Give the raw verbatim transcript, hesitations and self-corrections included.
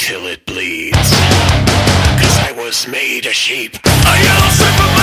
till it bleeds. Cause I was made a sheep. A yellow strip of